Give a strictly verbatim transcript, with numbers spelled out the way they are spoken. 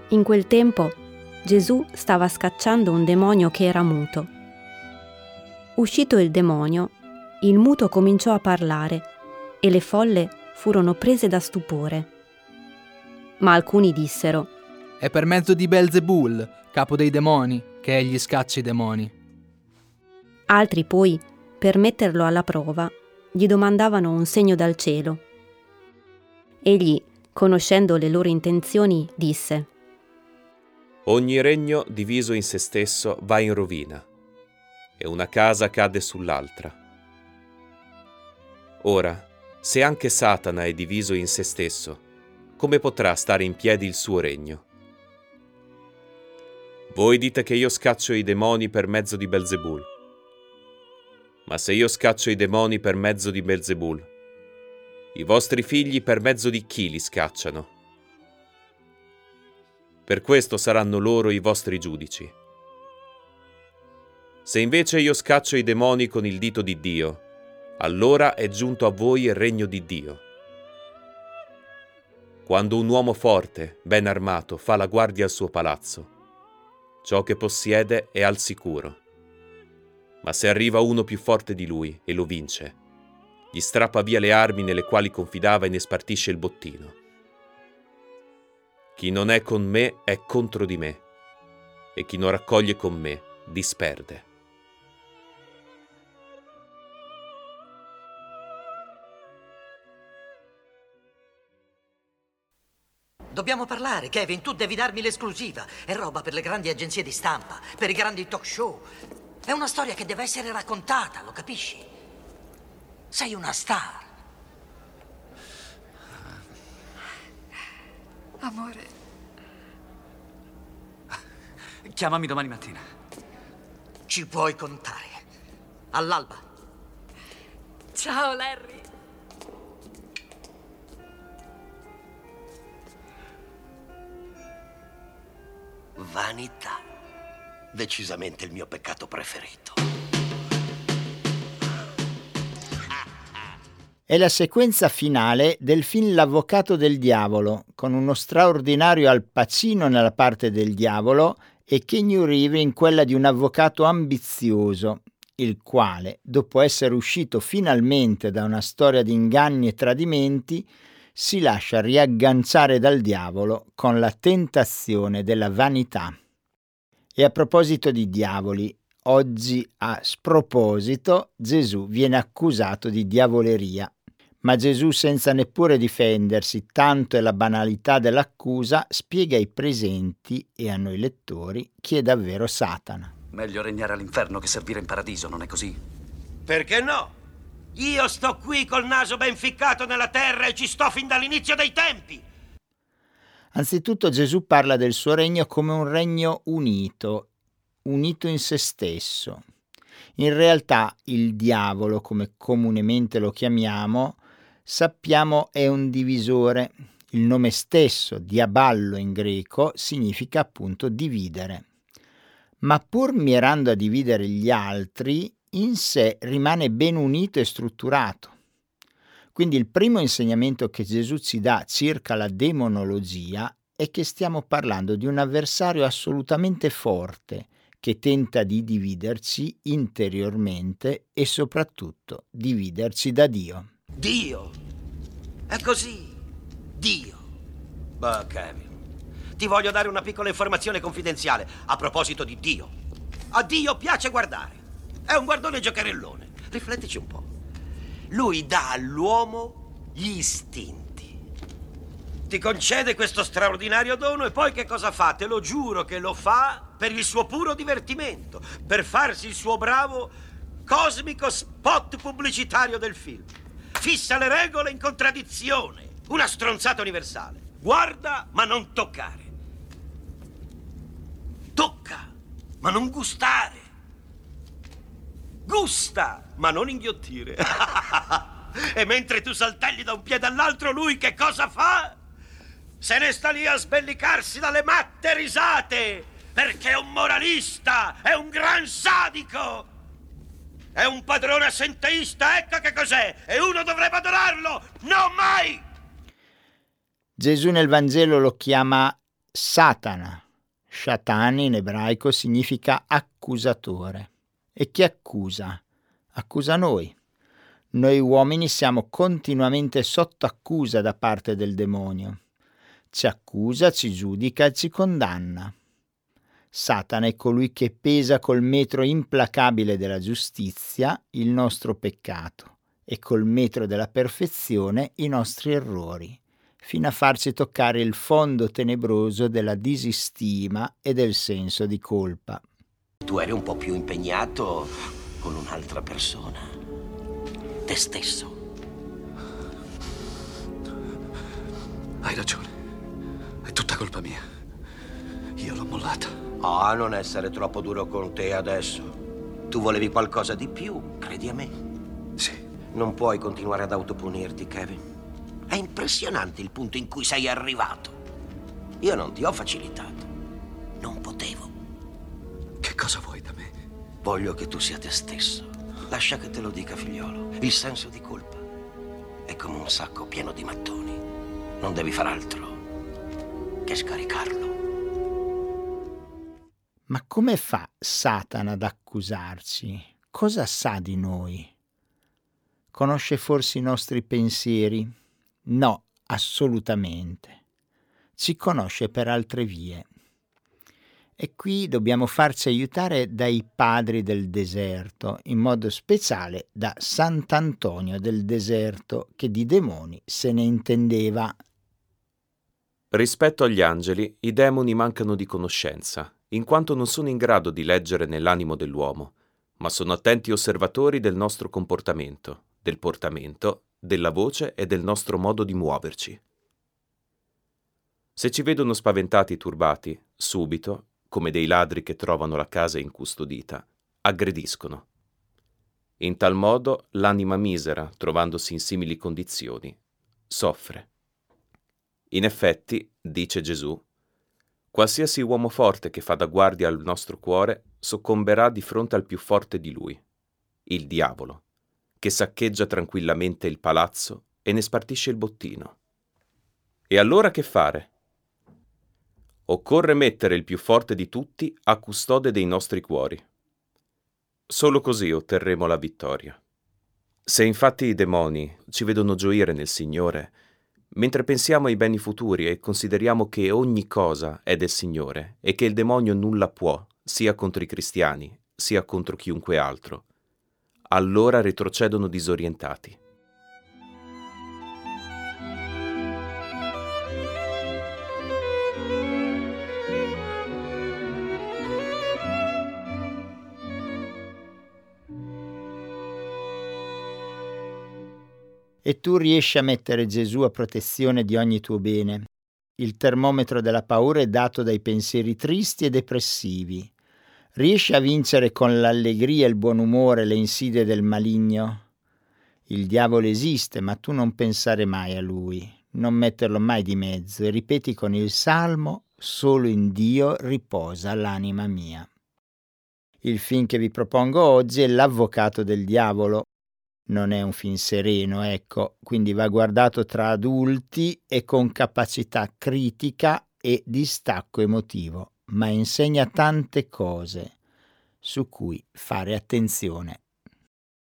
In quel tempo Gesù stava scacciando un demonio che era muto. Uscito il demonio, il muto cominciò a parlare e le folle furono prese da stupore. Ma alcuni dissero: è per mezzo di Belzebul, capo dei demoni, che egli scaccia i demoni. Altri poi, per metterlo alla prova, gli domandavano un segno dal cielo. Egli, conoscendo le loro intenzioni, disse: ogni regno diviso in se stesso va in rovina, e una casa cade sull'altra. Ora, se anche Satana è diviso in se stesso, come potrà stare in piedi il suo regno? Voi dite che io scaccio i demoni per mezzo di Belzebul. Ma se io scaccio i demoni per mezzo di Belzebul, i vostri figli per mezzo di chi li scacciano? Per questo saranno loro i vostri giudici. Se invece io scaccio i demoni con il dito di Dio, allora è giunto a voi il regno di Dio. Quando un uomo forte, ben armato, fa la guardia al suo palazzo, ciò che possiede è al sicuro. Ma se arriva uno più forte di lui e lo vince, gli strappa via le armi nelle quali confidava e ne spartisce il bottino. Chi non è con me è contro di me, e chi non raccoglie con me disperde. Dobbiamo parlare, Kevin, tu devi darmi l'esclusiva. È roba per le grandi agenzie di stampa, per i grandi talk show. È una storia che deve essere raccontata, lo capisci? Sei una star. Amore. Chiamami domani mattina. Ci puoi contare. All'alba. Ciao, Larry. Vanità. Decisamente il mio peccato preferito. È la sequenza finale del film L'avvocato del diavolo, con uno straordinario Al Pacino nella parte del diavolo e Keanu Reeves in quella di un avvocato ambizioso, il quale, dopo essere uscito finalmente da una storia di inganni e tradimenti, si lascia riagganciare dal diavolo con la tentazione della vanità. E a proposito di diavoli, oggi a sproposito Gesù viene accusato di diavoleria. Ma Gesù, senza neppure difendersi, tanto è la banalità dell'accusa, spiega ai presenti e a noi lettori chi è davvero Satana. Meglio regnare all'inferno che servire in paradiso, non è così? Perché no? Io sto qui col naso ben ficcato nella terra e ci sto fin dall'inizio dei tempi. Anzitutto Gesù parla del suo regno come un regno unito, unito in se stesso. In realtà il diavolo, come comunemente lo chiamiamo, sappiamo è un divisore. Il nome stesso, diaballo in greco, significa appunto dividere. Ma pur mirando a dividere gli altri, in sé rimane ben unito e strutturato. Quindi il primo insegnamento che Gesù ci dà circa la demonologia è che stiamo parlando di un avversario assolutamente forte che tenta di dividerci interiormente e soprattutto dividerci da Dio. Dio! È così! Dio! Bah, Kevin, ti voglio dare una piccola informazione confidenziale a proposito di Dio. A Dio piace guardare. È un guardone giocherellone. Riflettici un po'. Lui dà all'uomo gli istinti. Ti concede questo straordinario dono e poi che cosa fa? Te lo giuro che lo fa per il suo puro divertimento, per farsi il suo bravo cosmico spot pubblicitario del film. Fissa le regole in contraddizione. Una stronzata universale. Guarda, ma non toccare. Tocca, ma non gustare. Gusta, ma non inghiottire. E mentre tu saltelli da un piede all'altro, lui che cosa fa? Se ne sta lì a sbellicarsi dalle matte risate, perché è un moralista, è un gran sadico, è un padrone assenteista, ecco che cos'è, e uno dovrebbe adorarlo, no mai! Gesù nel Vangelo lo chiama Satana. Shatan in ebraico significa accusatore. E chi accusa? Accusa noi. Noi uomini siamo continuamente sotto accusa da parte del demonio. Ci accusa, ci giudica e ci condanna. Satana è colui che pesa col metro implacabile della giustizia il nostro peccato e col metro della perfezione i nostri errori, fino a farci toccare il fondo tenebroso della disistima e del senso di colpa. Tu eri un po' più impegnato con un'altra persona, te stesso. Hai ragione, è tutta colpa mia. Io l'ho mollata. Ah, non essere troppo duro con te adesso. Tu volevi qualcosa di più, credi a me? Sì. Non puoi continuare ad autopunirti, Kevin. È impressionante il punto in cui sei arrivato. Io non ti ho facilitato. Non potevo. Che cosa vuoi da me? Voglio che tu sia te stesso. Lascia che te lo dica, figliolo. Il senso di colpa è come un sacco pieno di mattoni. Non devi far altro che scaricarlo. Ma come fa Satana ad accusarci? Cosa sa di noi? Conosce forse i nostri pensieri? No, assolutamente. Ci conosce per altre vie. E qui dobbiamo farci aiutare dai padri del deserto, in modo speciale da Sant'Antonio del deserto, che di demoni se ne intendeva. Rispetto agli angeli, i demoni mancano di conoscenza, in quanto non sono in grado di leggere nell'animo dell'uomo, ma sono attenti osservatori del nostro comportamento, del portamento, della voce e del nostro modo di muoverci. Se ci vedono spaventati e turbati, subito, come dei ladri che trovano la casa incustodita, aggrediscono. In tal modo l'anima misera, trovandosi in simili condizioni, soffre. In effetti, dice Gesù, qualsiasi uomo forte che fa da guardia al nostro cuore soccomberà di fronte al più forte di lui, il diavolo, che saccheggia tranquillamente il palazzo e ne spartisce il bottino. E allora che fare? Occorre mettere il più forte di tutti a custode dei nostri cuori. Solo così otterremo la vittoria. Se infatti i demoni ci vedono gioire nel Signore, mentre pensiamo ai beni futuri e consideriamo che ogni cosa è del Signore e che il demonio nulla può, sia contro i cristiani, sia contro chiunque altro, allora retrocedono disorientati. E tu riesci a mettere Gesù a protezione di ogni tuo bene. Il termometro della paura è dato dai pensieri tristi e depressivi. Riesci a vincere con l'allegria e il buon umore le insidie del maligno? Il diavolo esiste, ma tu non pensare mai a lui, non metterlo mai di mezzo e ripeti con il salmo: solo in Dio riposa l'anima mia. Il film che vi propongo oggi è L'avvocato del diavolo. Non è un film sereno, ecco, quindi va guardato tra adulti e con capacità critica e distacco emotivo, ma insegna tante cose su cui fare attenzione.